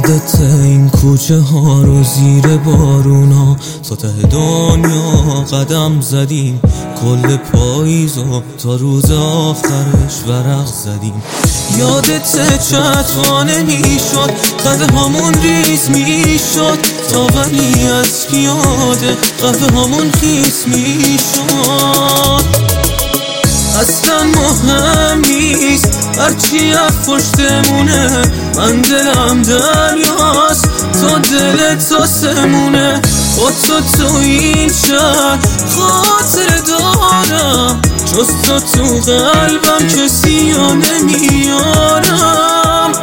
یادت این کوچه ها رو زیر بارونا تا ته دنیا قدم زدیم، کل پاییزو تا روز آخرش ورق زدیم. یادت چطوانه میشد قهوه هامون ریز میشد، تا ولی از یاده قهوه هامون خیس میشد. اصلا مهم نیست هرچی از پشتمونه، من دلم دریاست تا دلت آسمونه. با تو این شهر خاطر دارم، جز تو قلبم کسی ها نمیارم.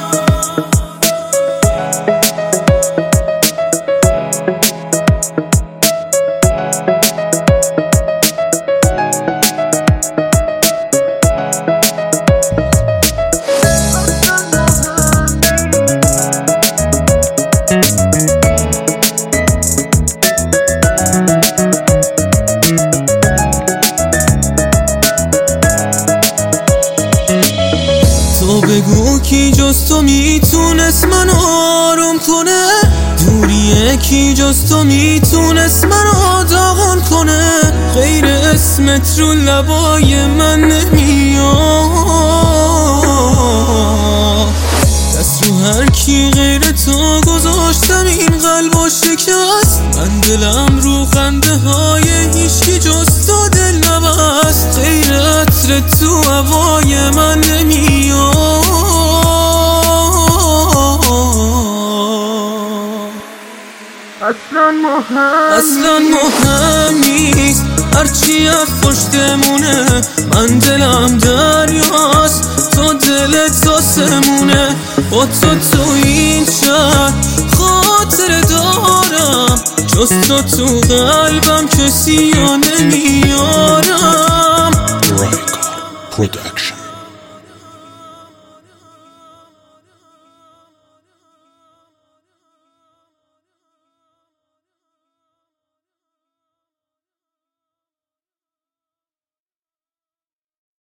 تو بگو کی جز تو میتونست من آروم کنه، دوریه کی جز تو میتونست من داغون کنه. غیر اسمت رو لبای من نمیاد، دست رو هر کی غیر تو گذاشتم این قلبو شکست. من دلم رو خنده های هیچکی جز تو دل نبست. غیر عطر تو هوای من نمیاد. اصلا مهم نیست هرچی از پشتمونه، من دلم دریاست تا دلت آسمونه. با تو این شهر خاطر دارم، جز تو قلبم کسی ها نمیارم. Draica Production.